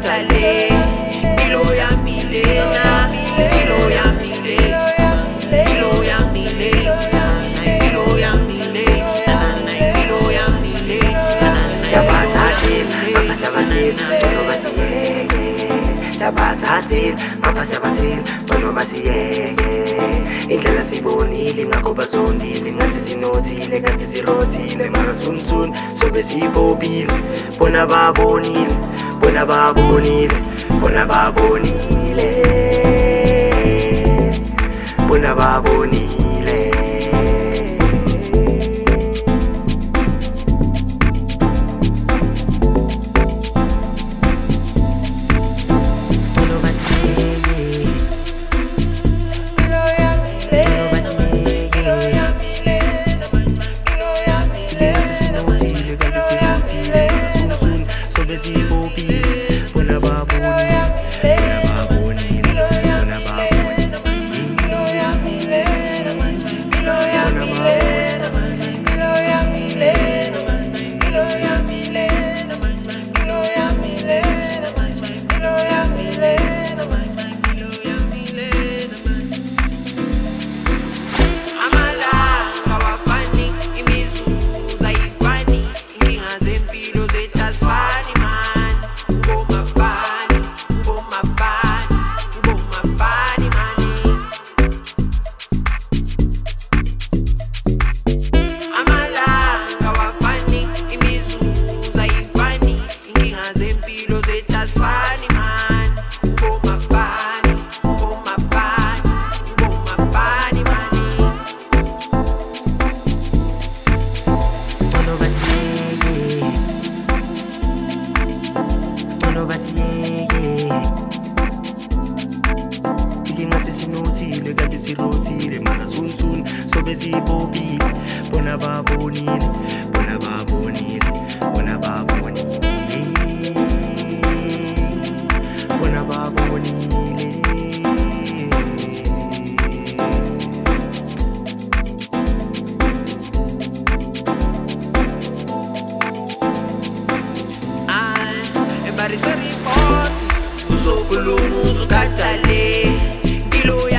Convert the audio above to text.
uzukhathale impilo yami lena, impilo yami le, impilo yami le, impilo yami le, impilo yami le. Siyabathathile ngapha siyabathile ngcono basiyeke. Siyabathathile ngapha siyabathile ngcono basiyeke. Indlela sibonile ngakho bazondile ngathi sinothile kanti sirothile mara soon sobe sibobile. Bona babonile, bona babonile, bona babonile, bona babonile. Sinothile kanti sirothile mara soon sobe sibobile. Bona babonile, bona babonile, bona babonile, bona babonile. Embarrassing boss, uzokhuluma uzukhathale impilo